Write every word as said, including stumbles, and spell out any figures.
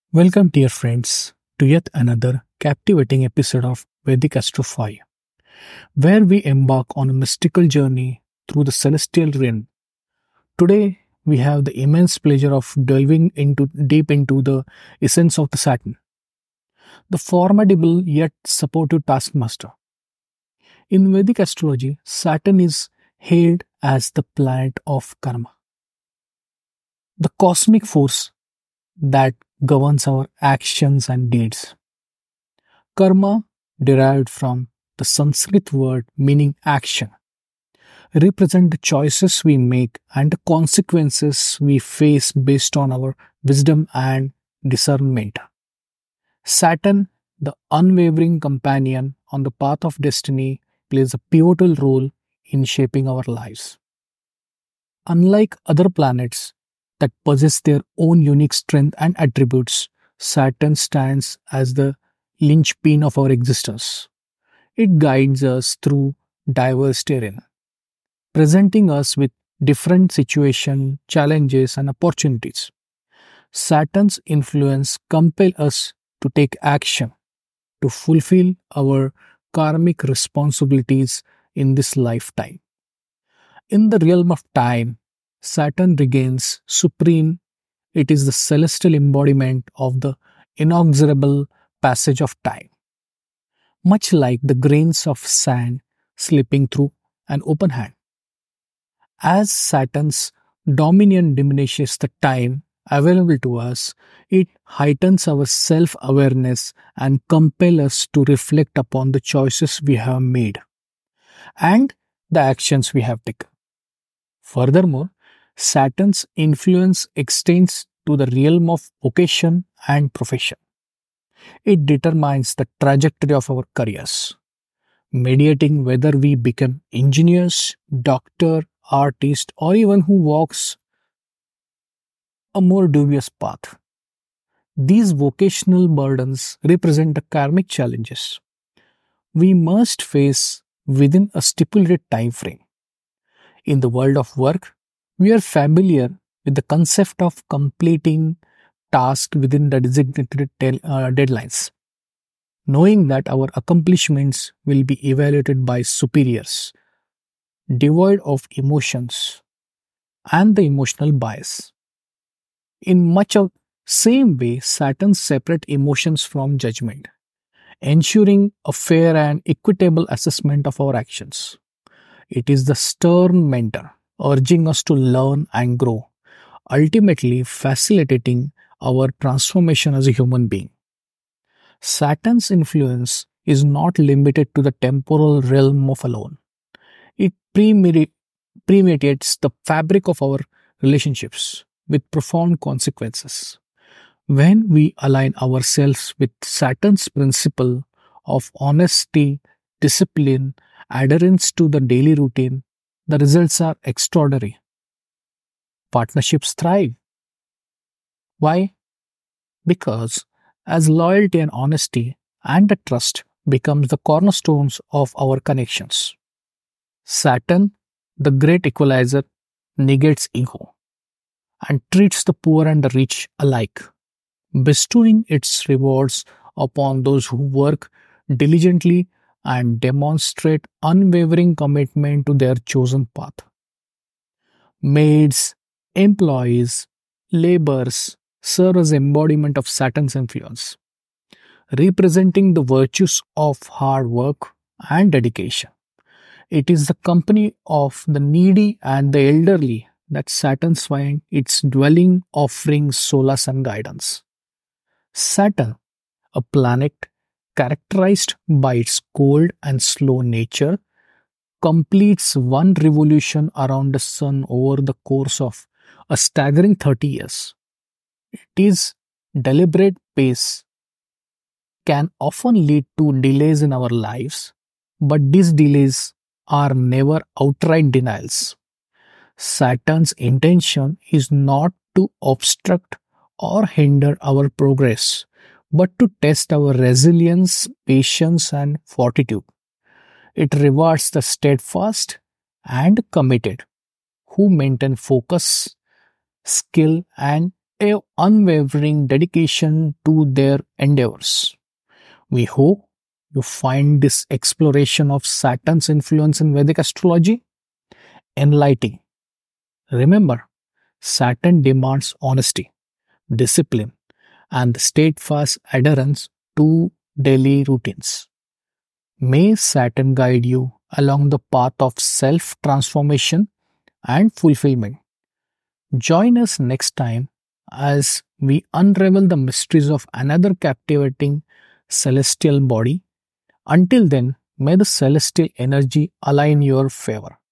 Welcome, dear friends, to yet another captivating episode of Vedic Astrophy, where we embark on a mystical journey through the celestial realm. Today, we have the immense pleasure of delving into deep into the essence of the Saturn, the formidable yet supportive taskmaster. In Vedic astrology, Saturn is hailed as the planet of karma, the cosmic force that governs our actions and deeds. Karma, derived from the Sanskrit word meaning action, represent the choices we make and the consequences we face based on our wisdom and discernment. Saturn, the unwavering companion on the path of destiny, plays a pivotal role in shaping our lives. Unlike other planets that possess their own unique strength and attributes, Saturn stands as the linchpin of our existence. It guides us through diverse terrain, presenting us with different situations, challenges, and opportunities. Saturn's influence compels us to take action, to fulfill our karmic responsibilities in this lifetime. In the realm of time, Saturn reigns supreme. It is the celestial embodiment of the inexorable passage of time, much like the grains of sand slipping through an open hand. As Saturn's dominion diminishes the time available to us, it heightens our self awareness and compels us to reflect upon the choices we have made and the actions we have taken. Furthermore, Saturn's influence extends to the realm of vocation and profession. It determines the trajectory of our careers, mediating whether we become engineers, doctor, artist, or even who walks a more dubious path. These vocational burdens represent the karmic challenges we must face within a stipulated time frame. In the world of work, we are familiar with the concept of completing tasks within the designated tel- uh, deadlines, knowing that our accomplishments will be evaluated by superiors, devoid of emotions and the emotional bias. In much of same way, Saturn separates emotions from judgment, ensuring a fair and equitable assessment of our actions. It is the stern mentor, urging us to learn and grow, ultimately facilitating our transformation as a human being. Saturn's influence is not limited to the temporal realm of alone. It premedi- premeditates the fabric of our relationships with profound consequences. When we align ourselves with Saturn's principle of honesty, discipline, adherence to the daily routine, the results are extraordinary. Partnerships thrive. Why? Because as loyalty and honesty and the trust becomes the cornerstones of our connections. Saturn, the great equalizer, negates ego and treats the poor and the rich alike, bestowing its rewards upon those who work diligently and demonstrate unwavering commitment to their chosen path. Maids, employees, laborers serve as embodiment of Saturn's influence, representing the virtues of hard work and dedication. It is the company of the needy and the elderly that Saturn finds its dwelling, offering solace and guidance. Saturn, a planet characterized by its cold and slow nature, completes one revolution around the sun over the course of a staggering thirty years. Its deliberate pace can often lead to delays in our lives, but these delays are never outright denials. Saturn's intention is not to obstruct or hinder our progress, but to test our resilience, patience, and fortitude. It rewards the steadfast and committed who maintain focus, skill, and a unwavering dedication to their endeavors. We hope you find this exploration of Saturn's influence in Vedic astrology enlightening. Remember, Saturn demands honesty, discipline, and steadfast adherence to daily routines. May Saturn guide you along the path of self transformation and fulfillment. Join us next time as we unravel the mysteries of another captivating celestial body. Until then, may the celestial energy align your favor.